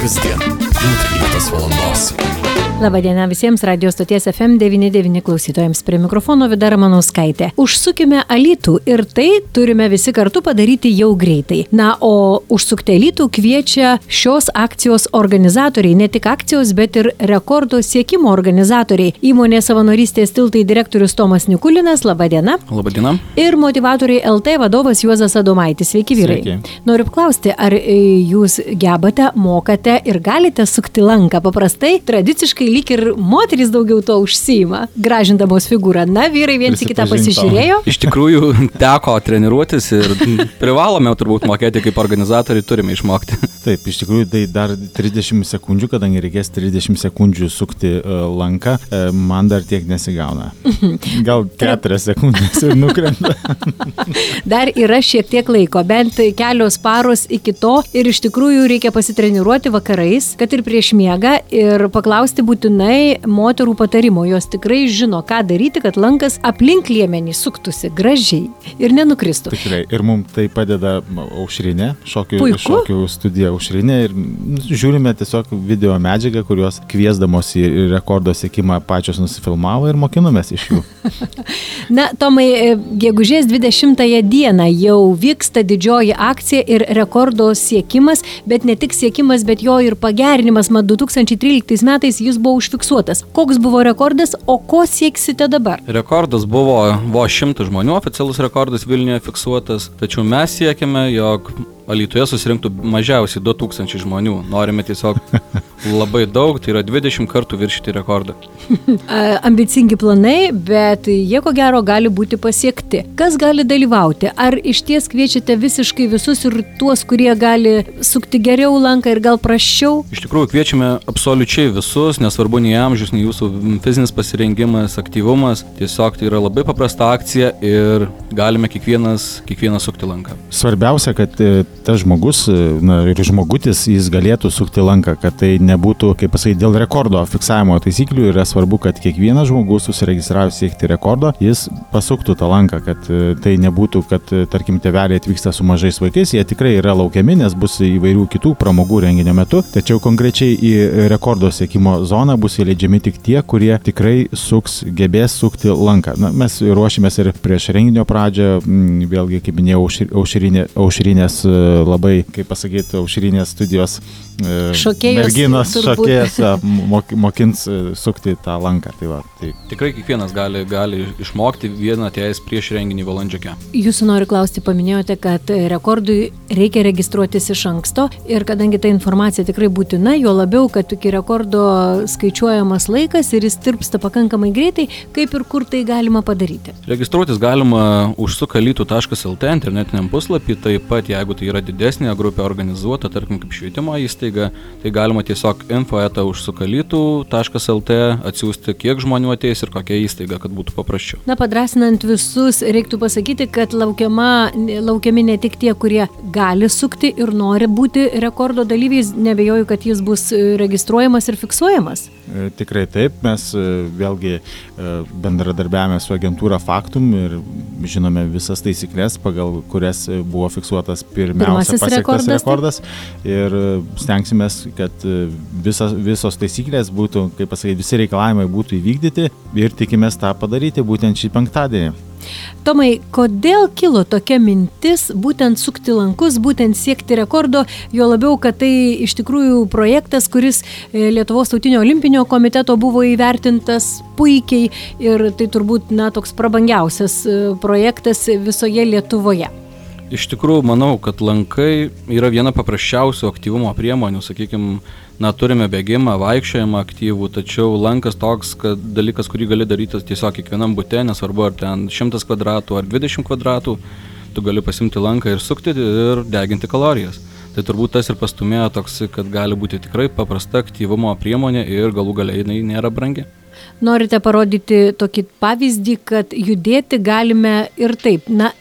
kasdien nuo 13 valandos. Labadiena visiems radio stoties FM 99 klausytojams, prie mikrofono Vida Ramanauskaitė. Užsukime Alytų ir tai turime visi kartu padaryti jau greitai. Na, o užsukti Alytų kviečia šios akcijos organizatoriai, ne tik akcijos, bet ir rekordo siekimo organizatoriai. Įmonės savanorystės tiltai direktorius Tomas Nikulinas, labadiena. Labadiena. Ir motivatoriai LT vadovas Juozas Adomaitis, sveiki vyrai. Sveiki. Noriu klausti, ar jūs gebate, mokate ir galite sukti lanką? Paprastai, tradiciškai lyg ir moterys daugiau to užsiima, gražindamos figūrą. Na, vyrai viens į kitą pasižiūrėjo. Iš tikrųjų, teko treniruotis ir privalome turbūt mokėti, kaip organizatoriai turime išmokti. Taip, iš tikrųjų, tai dar 30 sekundžių, kadangi reikės 30 sekundžių sukti lanką, man dar tiek nesigauna. Gal 4 sekundės ir nukrenta. Dar yra šiek tiek laiko, bent kelios paros iki to ir iš tikrųjų reikia pasitreniruoti vakarais, kad ir prieš miegą ir paklausti būtinai moterų patarimo. Jos tikrai žino, ką daryti, kad lankas aplink liemenį suktųsi gražiai ir nenukristų. Tikrai. Ir mums tai padeda Aušrinė, šokių studija Aušrinė. Ir žiūrime tiesiog video medžiagą, kurios kviesdamos į rekordo siekimą pačios nusifilmavo ir mokinomės iš jų. Na, Tomai, gegužės 20 dieną jau vyksta didžioji akcija ir rekordo siekimas, bet ne tik siekimas, bet jo ir pagerinimas. Mat 2013 metais jis buvo užfiksuotas. Koks buvo rekordas, o ko sieksite dabar? Rekordas buvo 100 žmonių, oficialus rekordas Vilniuje fiksuotas, tačiau mes siekime, jog Alytuje susirinktų mažiausiai 2000 žmonių. Norime tiesiog labai daug, tai yra 20 kartų viršyti rekordą. Ambicingi planai, bet jie ko gero gali būti pasiekti. Kas gali dalyvauti? Ar iš ties kviečiate visiškai visus ir tuos, kurie gali sukti geriau lanką ir gal prasčiau? Iš tikrųjų, kviečiame absoliučiai visus, nesvarbu nei amžius, nei jūsų fizinis pasirengimas, aktyvumas. Tiesiog tai yra labai paprasta akcija ir galime kiekvienas sukti lanką. Svarbiausia, kad tas žmogus, ir žmogutis, jis galėtų sukti lanką, kad tai nebūtų, kaip pasakyti, dėl rekordo fiksavimo taisyklių yra svarbu, kad kiekvienas žmogus susiregistravęs siekti rekordo, jis pasuktų tą lanką, kad tai nebūtų, kad, tarkim, tėveliai atvyksta su mažais vaikais, jie tikrai yra laukiami, nes bus įvairių kitų pramogų renginio metu, tačiau konkrečiai į rekordo siekimo zoną bus įleidžiami tik tie, kurie tikrai gebės sukti lanką. Na, mes ruošimės ir prieš renginio pradžią, vėlgi, kaip minėjau, Aušrinės labai, kaip pasakyti, Aušrinės studijos merginos šokėjas mokins sukti tą lanką. Tai. Tikrai kiekvienas gali išmokti vieną atėjęs prieš renginį valandžiukę. Jūsų noriu klausti, paminėjote, kad rekordui reikia registruotis iš anksto ir kadangi ta informacija tikrai būtina, jo labiau, kad iki rekordo skaičiuojamas laikas ir jis tirpsta pakankamai greitai, kaip ir kur tai galima padaryti? Registruotis galima užsukalytu.lt internetiniam puslapį, taip pat jeigu tai yra didesnė grupė organizuota, tarkim kaip švietimo įstaiga, tai galima tiesiog info@užsukalytu.lt atsiųsti, kiek žmonių ateis ir kokia įstaiga, kad būtų paprasčiau. Na, padrasinant visus, reiktų pasakyti, kad laukiami ne tik tie, kurie gali sukti ir nori būti rekordo dalyviais, nebejoju, kad jis bus registruojamas ir fiksuojamas. Tikrai taip, mes vėlgi bendradarbiavame su agentūra Faktum ir žinome visas taisyklės, pagal kurias buvo fiksuotas pirmiausia pasiektas rekordas ir stengsimės, kad visos taisyklės būtų, kaip pasakyti, visi reikalavimai būtų įvykdyti ir tikimės tą padaryti būtent šį penktadienį. Tomai, kodėl kilo tokia mintis būtent sukti lankus, būtent siekti rekordo, jo labiau, kad tai iš tikrųjų projektas, kuris Lietuvos tautinio olimpinio komiteto buvo įvertintas puikiai ir tai turbūt, toks prabangiausias projektas visoje Lietuvoje. Iš tikrųjų, manau, kad lankai yra viena paprasčiausių aktyvumo priemonių, sakykime, turime bėgimą, vaikščiojimą aktyvų, tačiau lankas toks, kad dalykas, kurį gali daryti tiesiog kiekvienam bute, nesvarbu ar ten 100 kvadratų ar 20 kvadratų, tu gali pasimti lanką ir sukti ir deginti kalorijas. Tai turbūt tas ir pastumėjo toks, kad gali būti tikrai paprasta aktyvumo priemonė ir galų galiai jinai nėra brangi. Norite parodyti tokį pavyzdį, kad judėti galime ir taip,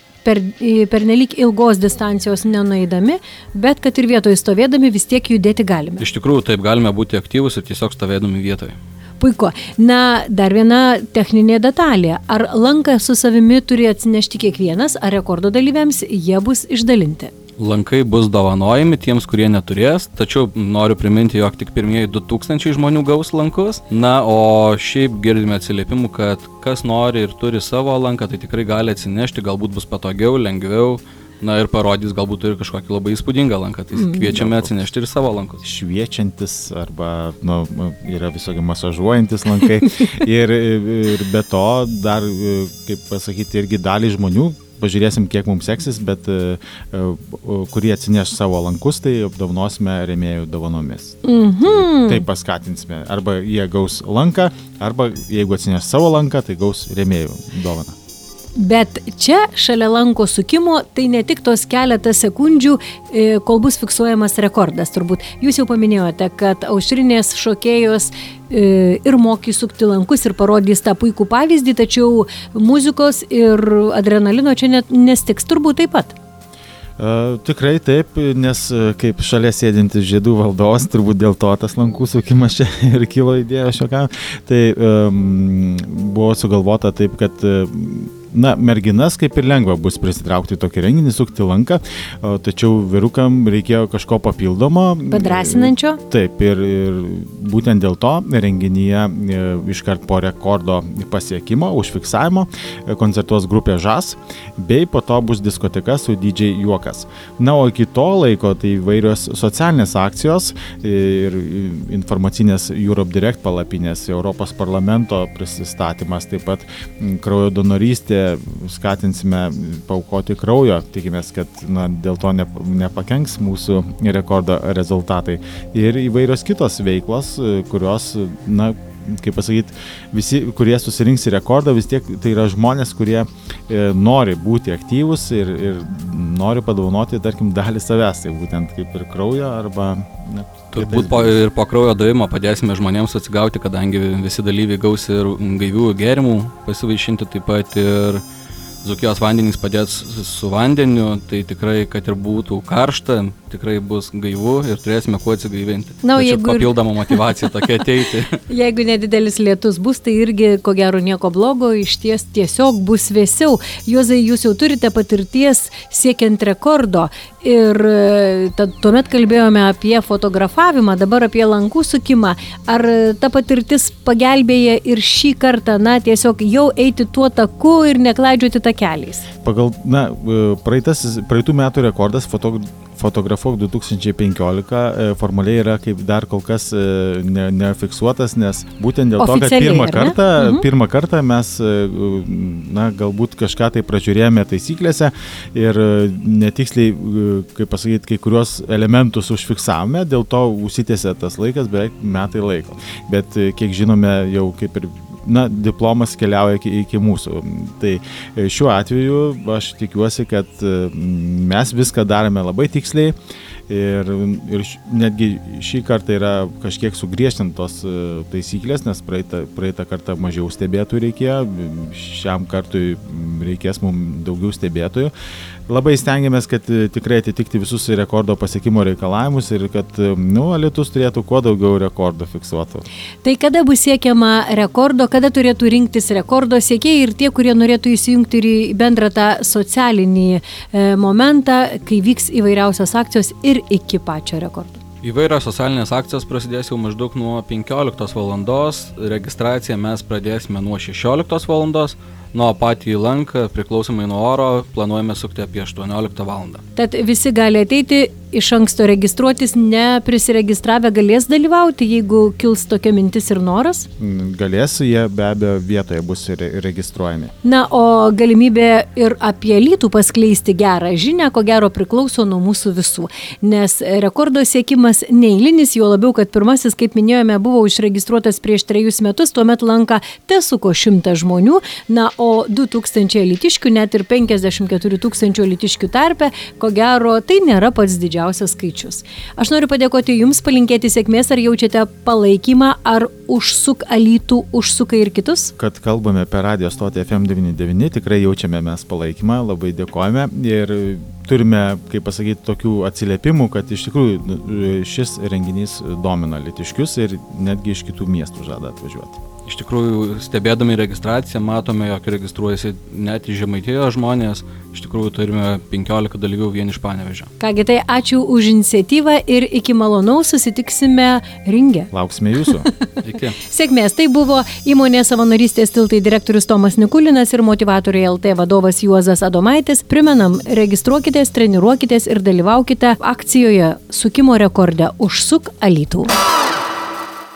per nelik ilgos distancijos nenueidami, bet kad ir vietoje stovėdami vis tiek judėti galime. Iš tikrųjų, taip galime būti aktyvus ir tiesiog stovėdami vietoje. Puiku. Dar viena techninė detalė. Ar lanką su savimi turi atsinešti kiekvienas, ar rekordo dalyviams jie bus išdalinti? Lankai bus dovanojami tiems, kurie neturės, tačiau noriu priminti, jog tik pirmieji 2000 žmonių gaus lankus. Na, o šiaip girdime atsiliepimų, kad kas nori ir turi savo lanką, tai tikrai gali atsinešti, galbūt bus patogiau, lengviau. Na ir parodys galbūt ir kažkokį labai įspūdingą lanką, tai kviečiame atsinešti ir savo lankus. Šviečiantis arba yra visokie masažuojantis lankai ir be to dar, kaip pasakyti, irgi dalį žmonių, pažiūrėsim, kiek mums seksis, bet kurie atsineš savo lankus, tai apdovanosime rėmėjų dovanomis. Tai paskatinsime. Arba jie gaus lanką, arba jeigu atsineš savo lanką, tai gaus rėmėjų dovaną. Bet čia šalia lanko sukimo tai ne tik tos keletą sekundžių, kol bus fiksuojamas rekordas. Turbūt jūs jau paminėjote, kad aušrinės šokėjos ir mokys sukti lankus ir parodys tą puikų pavyzdį, tačiau muzikos ir adrenalino čia nestiks turbūt taip pat. Tikrai taip, nes kaip šalia sėdintis žiedų valdovas, turbūt dėl to tas lankų sukimas čia ir kilo idėja šiokam, tai buvo sugalvota taip, kad merginas kaip ir lengva bus prisitraukti tokį renginį, sukti lanką, tačiau vyrukam reikėjo kažko papildomo. Padrasinančio? Taip, ir būtent dėl to renginyje iškart po rekordo pasiekimo, užfiksavimo, koncertuos grupė Žas, bei po to bus diskoteka su DJ Juokas. Na, o iki to laiko tai įvairios socialinės akcijos ir informacinės Europe Direct palapinės, Europos parlamento prisistatymas, taip pat kraujo donorystė, skatinsime paaukoti kraujo, tikimės, kad dėl to nepakenks mūsų rekordo rezultatai. Ir įvairios kitos veiklos, kurios, kaip pasakyti, visi, kurie susirinks į rekordą, vis tiek tai yra žmonės, kurie nori būti aktyvus ir nori padovanoti, tarkim, dalį savęs, tai būtent kaip ir kraujo arba... Turbūt ir po kraujo davimo padėsime žmonėms atsigauti, kadangi visi dalyviai gaus ir gaivių gėrimų pasivaišinti, taip pat ir Dzūkijos vandenys padės su vandeniu, tai tikrai, kad ir būtų karšta, tikrai bus gaivu ir turėsime kuo atsigaivinti. Papildoma motyvacija tokia ateiti. Jeigu nedidelis lietus bus, tai irgi ko gero nieko blogo, išties tiesiog bus vėsiau. Juozai, jūs jau turite patirties siekiant rekordo ir tuomet kalbėjome apie fotografavimą, dabar apie lankų sukimą. Ar ta patirtis pagelbėja ir šį kartą, tiesiog jau eiti tuo taku ir neklaidžioti takeliais? Pagal, praeitų metų rekordas Fotografuok 2015 formaliai yra kaip dar kol kas nefiksuotas, nes būtent dėl to, kad pirmą kartą mes galbūt kažką tai pražiūrėjome taisyklėse ir netiksliai, kaip pasakyti, kai kurios elementus užfiksavome, dėl to užsitęsė tas laikas beveik metai laiko. Bet kiek žinome, jau kaip ir diplomas keliauja iki mūsų. Tai šiuo atveju aš tikiuosi, kad mes viską darome labai tiksliai ir netgi šį kartą yra kažkiek sugriežtintos taisyklės, nes praeitą kartą mažiau stebėtojų reikėjo, šiam kartui reikės mums daugiau stebėtojų. Labai stengiamės, kad tikrai atitikti visus rekordo pasiekimo reikalavimus ir kad Alytus turėtų kuo daugiau rekordų fiksuotų. Tai kada bus siekiama rekordo, kada turėtų rinktis rekordo siekėjai ir tie, kurie norėtų įsijungti ir į bendrą tą socialinį momentą, kai vyks įvairiausios akcijos ir iki pačio rekordo? Įvairios socialinės akcijos prasidės jau maždaug nuo 15 valandos, registraciją mes pradėsime nuo 16 valandos, nuo patį lanką, priklausomai nuo oro, planuojame sukti apie 18 valandą. Tad visi gali ateiti, iš anksto registruotis, neprisiregistravę galės dalyvauti, jeigu kils tokia mintis ir noras? Galės, jie be abejo vietoje bus registruojami. Na, o galimybė ir apie Alytų paskleisti gerą žinią, ko gero priklauso nuo mūsų visų. Nes rekordo siekimas neeilinis, juo labiau, kad pirmasis, kaip minėjome, buvo užregistruotas prieš 3 metus, tuomet lanką tesuko 100 žmonių, na, o 2000 alytiškių, net ir 54 000 alytiškių tarpe, ko gero, tai nėra pats didžiausias skaičius. Aš noriu padėkoti Jums, palinkėti sėkmės, ar jaučiate palaikymą, ar Užsuk Alytų užsuka ir kitus? Kad kalbame per radio stotį FM99, tikrai jaučiame mes palaikymą, labai dėkojame ir turime, kaip pasakyti, tokių atsiliepimų, kad iš tikrųjų šis renginys domina alytiškius ir netgi iš kitų miestų žada atvažiuoti. iš tikrųjų stebėdami registraciją matome, jog registruojasi net į Žemaitijos žmonės. Iš tikrųjų turime 15 dalyvių vien iš Panevėžio. Kągi, tai ačiū už iniciatyvą ir iki malonaus susitiksime Ringe. Lauksime jūsų. Iki. Sėkmės. Tai buvo įmonės Savanorystės tiltai direktorius Tomas Nikulinas ir Motivatoriai LT vadovas Juozas Adomaitis. Primenam, registruokitės, treniruokitės ir dalyvaukite akcijoje Sukimo rekorde Užsuk Alytų.